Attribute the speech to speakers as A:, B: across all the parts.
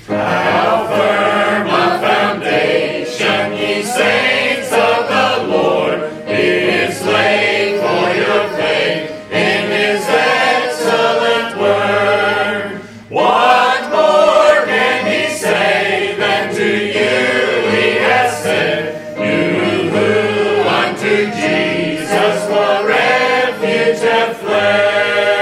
A: How firm a foundation, ye saints of the Lord, is laid for your faith in his excellent word. What more can he say than to you he has said, you who unto Jesus for refuge have fled?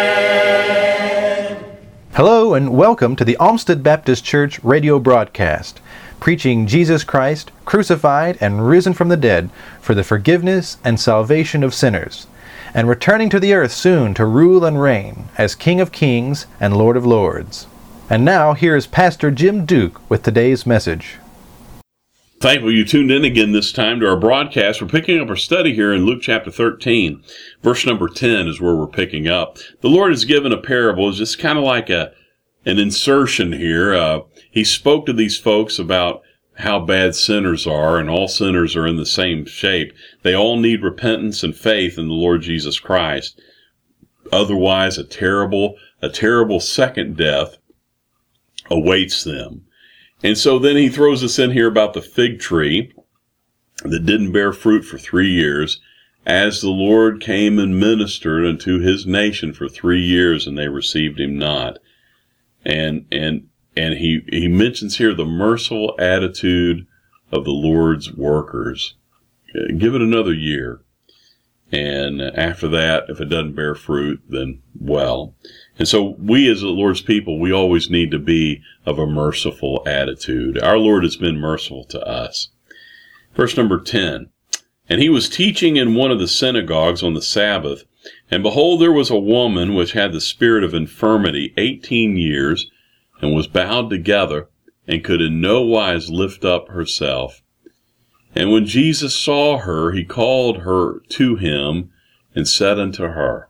B: Hello and welcome to the Olmsted Baptist Church radio broadcast, preaching Jesus Christ, crucified and risen from the dead for the forgiveness and salvation of sinners, and returning to the earth soon to rule and reign as King of Kings and Lord of Lords. And now here is Pastor Jim Duke with today's message.
C: Thankful you tuned in again this time to our broadcast. We're picking up our study here in Luke chapter 13. Verse number 10 is where we're picking up. The Lord has given a parable. It's just kind of like an insertion here. He spoke to these folks about how bad sinners are, and all sinners are in the same shape. They all need repentance and faith in the Lord Jesus Christ. Otherwise, a terrible second death awaits them. And so then he throws us in here about the fig tree that didn't bear fruit for 3 years, as the Lord came and ministered unto his nation for 3 years, and they received him not. And he mentions here the merciful attitude of the Lord's workers. Give it another year. And after that, if it doesn't bear fruit, then well. And so we as the Lord's people, we always need to be of a merciful attitude. Our Lord has been merciful to us. Verse number 10. And he was teaching in one of the synagogues on the Sabbath, and behold, there was a woman which had the spirit of infirmity 18 years, and was bowed together, and could in no wise lift up herself. And when Jesus saw her, he called her to him, and said unto her.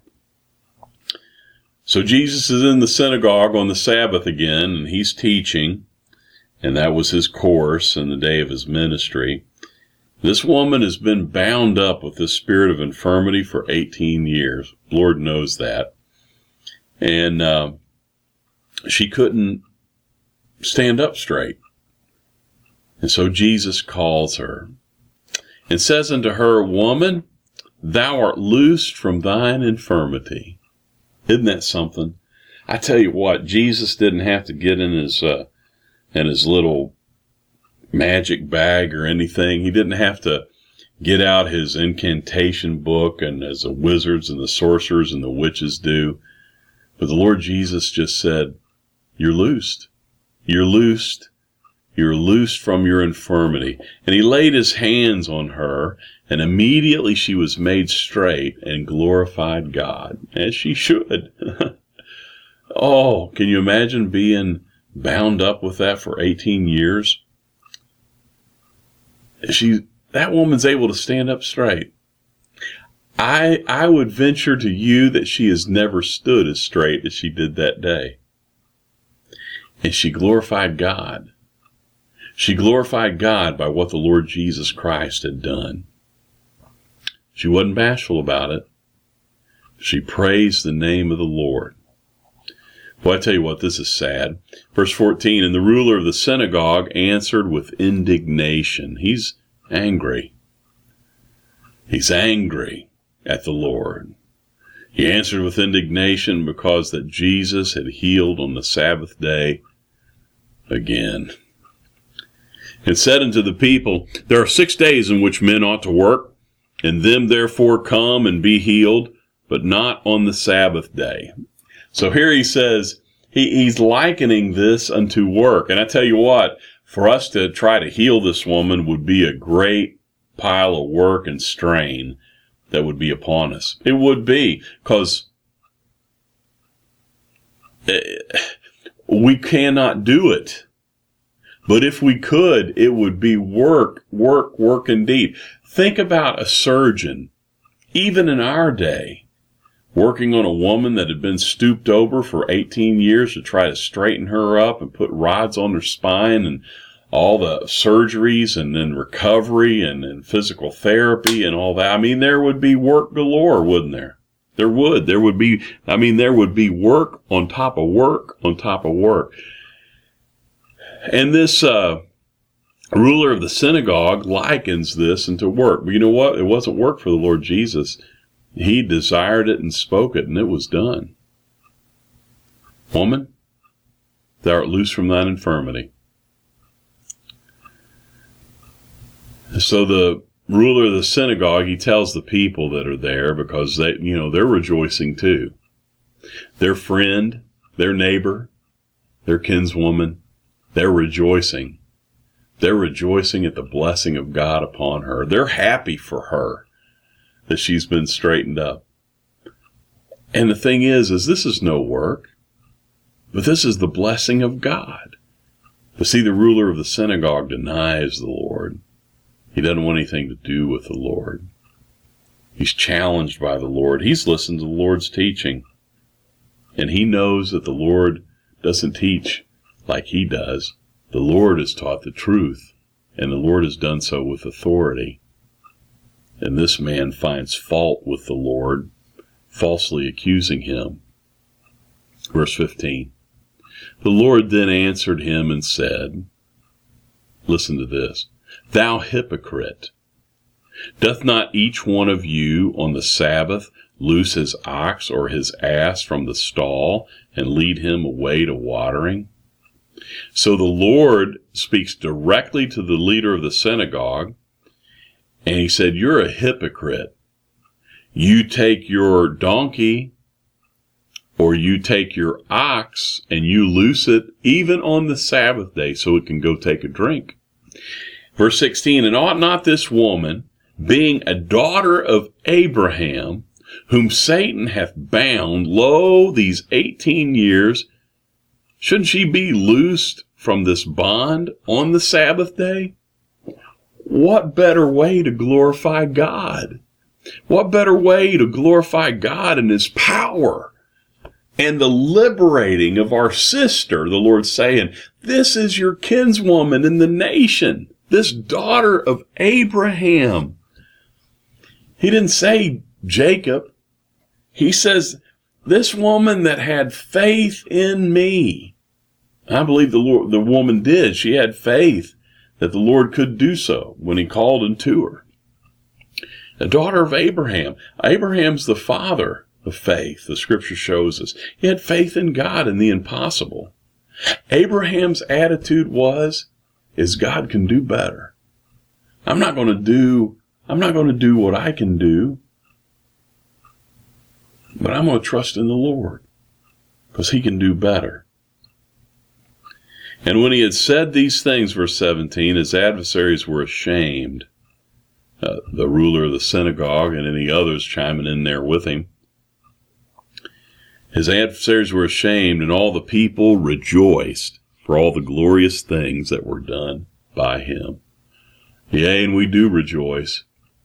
C: So Jesus is in the synagogue on the Sabbath again, and he's teaching, and that was his course in the day of his ministry. This woman has been bound up with this spirit of infirmity for 18 years. Lord knows that. And she couldn't stand up straight. And so Jesus calls her and says unto her, Woman, thou art loosed from thine infirmity. Isn't that something? I tell you what, Jesus didn't have to get in his little magic bag or anything. He didn't have to get out his incantation book and as the wizards and the sorcerers and the witches do. But the Lord Jesus just said, you're loosed. You're loosed. You're loosed from your infirmity. And he laid his hands on her, and immediately she was made straight and glorified God, as she should. Oh, can you imagine being bound up with that for 18 years? That woman's able to stand up straight. I would venture to you that she has never stood as straight as she did that day. And she glorified God. She glorified God by what the Lord Jesus Christ had done. She wasn't bashful about it. She praised the name of the Lord. Well, I tell you what, this is sad. Verse 14, and the ruler of the synagogue answered with indignation. He's angry. He's angry at the Lord. He answered with indignation because that Jesus had healed on the Sabbath day again. And said unto the people, there are 6 days in which men ought to work, and them therefore come and be healed, but not on the Sabbath day. So here he says, he's likening this unto work. And I tell you what, for us to try to heal this woman would be a great pile of work and strain that would be upon us. It would be, because we cannot do it. But if we could, it would be work indeed. Think about a surgeon, even in our day, working on a woman that had been stooped over for 18 years to try to straighten her up and put rods on her spine and all the surgeries and then recovery and physical therapy and all that. I mean, there would be work galore, wouldn't there? There would be work on top of work on top of work. And this ruler of the synagogue likens this into work. But you know what? It wasn't work for the Lord Jesus. He desired it and spoke it, and it was done. Woman, thou art loose from thine infirmity. So the ruler of the synagogue, he tells the people that are there, because they're rejoicing too. Their friend, their neighbor, their kinswoman, they're rejoicing. They're rejoicing at the blessing of God upon her. They're happy for her that she's been straightened up. And the thing is this is no work, but this is the blessing of God. But see, the ruler of the synagogue denies the Lord. He doesn't want anything to do with the Lord. He's challenged by the Lord. He's listened to the Lord's teaching. And he knows that the Lord doesn't teach like he does. The Lord has taught the truth, and the Lord has done so with authority. And this man finds fault with the Lord, falsely accusing him. Verse 15. The Lord then answered him and said, listen to this, thou hypocrite, doth not each one of you on the Sabbath loose his ox or his ass from the stall and lead him away to watering? So the Lord speaks directly to the leader of the synagogue, and he said, you're a hypocrite. You take your donkey or you take your ox and you loose it even on the Sabbath day so it can go take a drink. Verse 16, and ought not this woman, being a daughter of Abraham, whom Satan hath bound, lo, these 18 years, shouldn't she be loosed from this bond on the Sabbath day? What better way to glorify God? What better way to glorify God and His power and the liberating of our sister, the Lord's saying, this is your kinswoman in the nation, this daughter of Abraham. He didn't say Jacob. He says, this woman that had faith in me. I believe the woman did. She had faith that the Lord could do so when He called unto her. The daughter of Abraham. Abraham's the father of faith, the Scripture shows us. He had faith in God and the impossible. Abraham's attitude is God can do better. I'm not going to do what I can do, but I'm going to trust in the Lord because He can do better. And when he had said these things, verse 17, his adversaries were ashamed. The ruler of the synagogue and any others chiming in there with him. His adversaries were ashamed, and all the people rejoiced for all the glorious things that were done by him. Yea, and we do rejoice.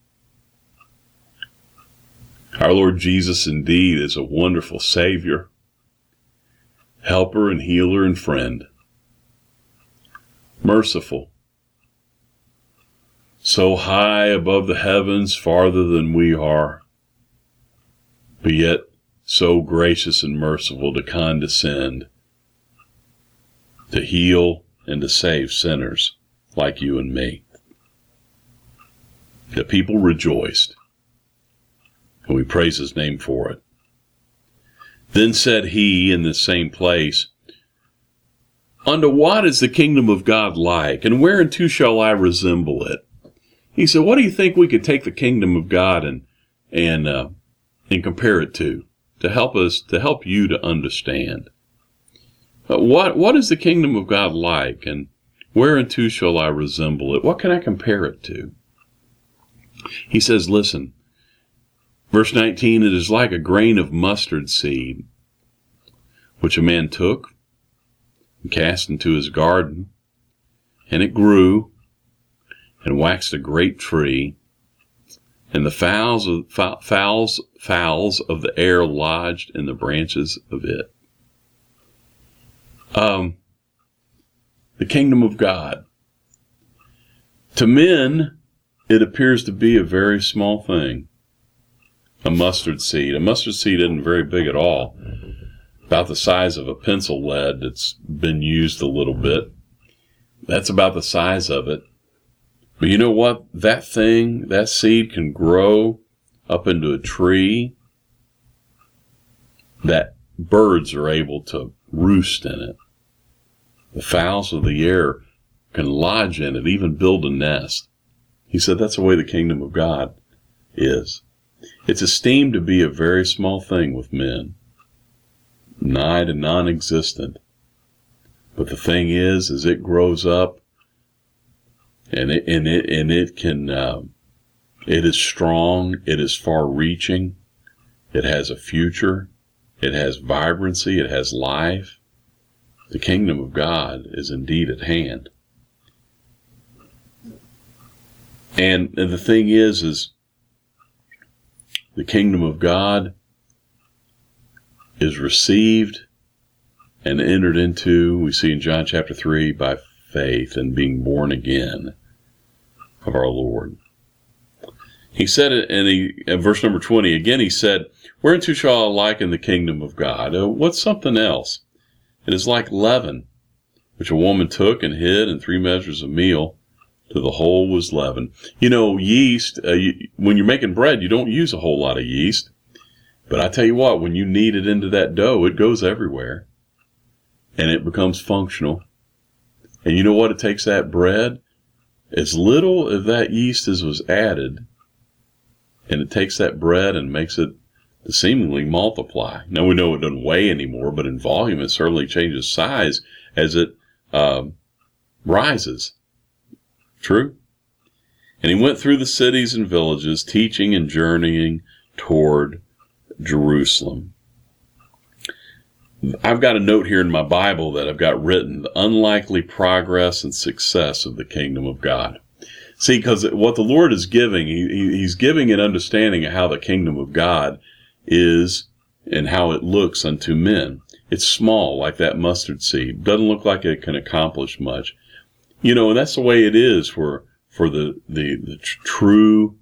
C: Our Lord Jesus indeed is a wonderful Savior, helper and healer and friend. Merciful, so high above the heavens, farther than we are, but yet so gracious and merciful to condescend, to heal and to save sinners like you and me. The people rejoiced, and we praise His name for it. Then said he in the same place, unto what is the kingdom of God like, and whereunto shall I resemble it? He said, what do you think we could take the kingdom of God and compare it to help you to understand? What is the kingdom of God like, and whereunto shall I resemble it? What can I compare it to? He says, listen, verse 19, it is like a grain of mustard seed, which a man took and cast into his garden, and it grew and waxed a great tree, and the fowls of the air lodged in the branches of it. The kingdom of God. To men, it appears to be a very small thing. A mustard seed. A mustard seed isn't very big at all. About the size of a pencil lead that's been used a little bit. That's about the size of it. But you know what? That seed can grow up into a tree that birds are able to roost in it. The fowls of the air can lodge in it, even build a nest. He said that's the way the kingdom of God is. It's esteemed to be a very small thing with men, nigh to non-existent. But the thing is it grows up, and it is strong, it is far-reaching, it has a future, it has vibrancy, it has life. The kingdom of God is indeed at hand. And the thing is the kingdom of God is received and entered into, we see in John chapter 3, by faith and being born again of our Lord. He said it in verse number 20, again he said, "Whereunto shall I liken the kingdom of God?" What's something else? It is like leaven, which a woman took and hid in 3 measures of meal, till the whole was leavened. You know, yeast, when you're making bread, you don't use a whole lot of yeast. But I tell you what, when you knead it into that dough, it goes everywhere. And it becomes functional. And you know what? It takes that bread, as little of that yeast as was added, and it takes that bread and makes it to seemingly multiply. Now we know it doesn't weigh anymore, but in volume it certainly changes size as it rises. True? And he went through the cities and villages, teaching and journeying toward Jerusalem. I've got a note here in my Bible that I've got written, the unlikely progress and success of the kingdom of God. See, because what the Lord is giving, He's giving an understanding of how the kingdom of God is and how it looks unto men. It's small, like that mustard seed. Doesn't look like it can accomplish much. You know, and that's the way it is for the true,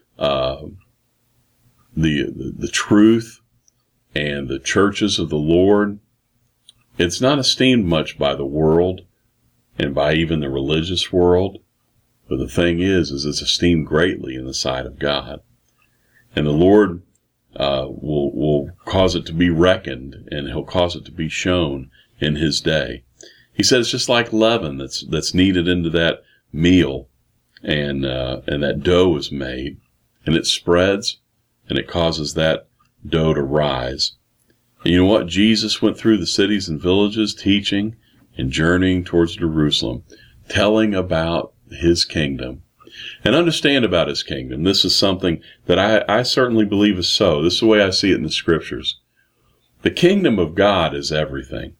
C: the truth and the churches of the Lord. It's not esteemed much by the world and by even the religious world. But the thing is it's esteemed greatly in the sight of God. And the Lord will cause it to be reckoned, and He'll cause it to be shown in His day. He says it's just like leaven that's kneaded into that meal, and that dough is made, and it spreads, and it causes that dough to rise. And you know what? Jesus went through the cities and villages, teaching and journeying towards Jerusalem, telling about His kingdom. And understand about His kingdom. This is something that I certainly believe is so. This is the way I see it in the Scriptures. The kingdom of God is everything.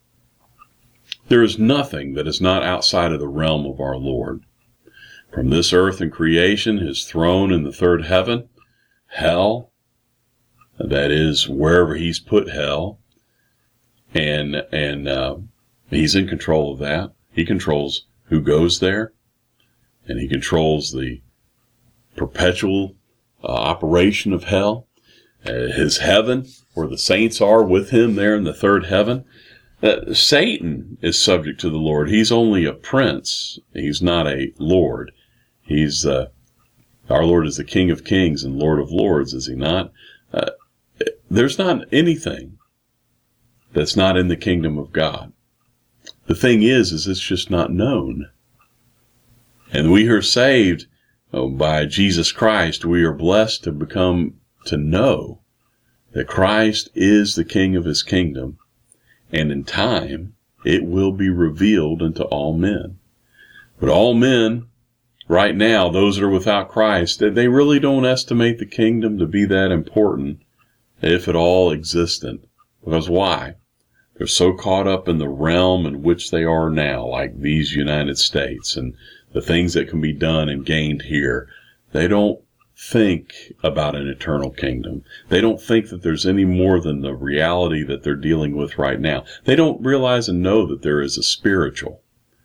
C: There is nothing that is not outside of the realm of our Lord. From this earth and creation, His throne in the third heaven, hell, that is wherever He's put hell, and He's in control of that. He controls who goes there, and He controls the perpetual operation of hell. His heaven, where the saints are with Him there in the third heaven. Satan is subject to the Lord. He's only a prince. He's not a Lord. He's our Lord is the King of Kings and Lord of Lords, is He not? There's not anything that's not in the kingdom of God. The thing is it's just not known. And we who are saved by Jesus Christ, we are blessed to know that Christ is the King of His kingdom, and in time it will be revealed unto all men. But all men, right now, those that are without Christ, they really don't estimate the kingdom to be that important, if at all existent. Because why? They're so caught up in the realm in which they are now, like these United States, and the things that can be done and gained here. They don't think about an eternal kingdom. They don't think that there's any more than the reality that they're dealing with right now. They don't realize and know that there is a spiritual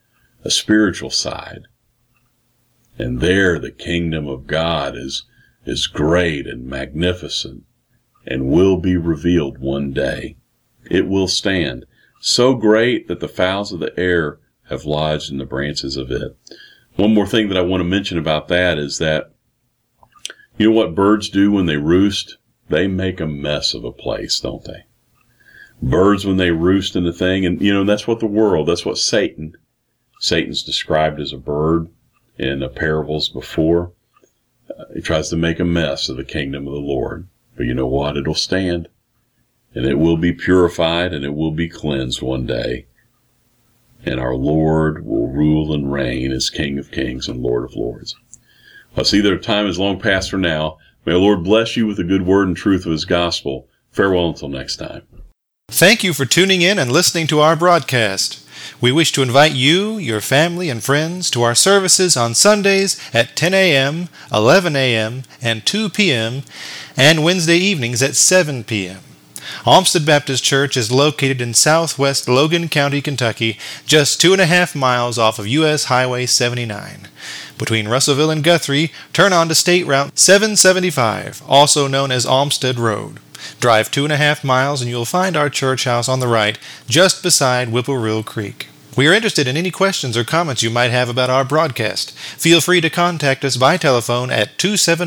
C: side. And there the kingdom of God is great and magnificent and will be revealed one day. It will stand, so great that the fowls of the air have lodged in the branches of it. One more thing that I want to mention about that is that, you know what birds do when they roost? They make a mess of a place, don't they? Birds, when they roost in the thing, and that's what that's what Satan's described as a bird in the parables before. He tries to make a mess of the kingdom of the Lord. But you know what? It'll stand. And it will be purified, and it will be cleansed one day. And our Lord will rule and reign as King of Kings and Lord of Lords. I see that our time is long past for now. May the Lord bless you with the good word and truth of His gospel. Farewell until next time.
B: Thank you for tuning in and listening to our broadcast. We wish to invite you, your family, and friends to our services on Sundays at 10 a.m., 11 a.m., and 2 p.m., and Wednesday evenings at 7 p.m. Olmsted Baptist Church is located in southwest Logan County, Kentucky, just 2.5 miles off of U.S. Highway 79. Between Russellville and Guthrie, turn on to State Route 775, also known as Olmsted Road. Drive 2.5 miles and you'll find our church house on the right, just beside Whippoorwill Creek. We are interested in any questions or comments you might have about our broadcast. Feel free to contact us by telephone at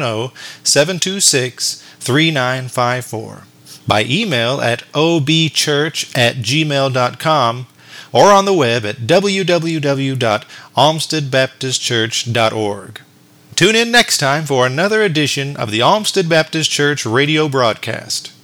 B: 270-726-3954, by email at obchurch@gmail.com, or on the web at www.olmstedbaptistchurch.org. Tune in next time for another edition of the Olmsted Baptist Church radio broadcast.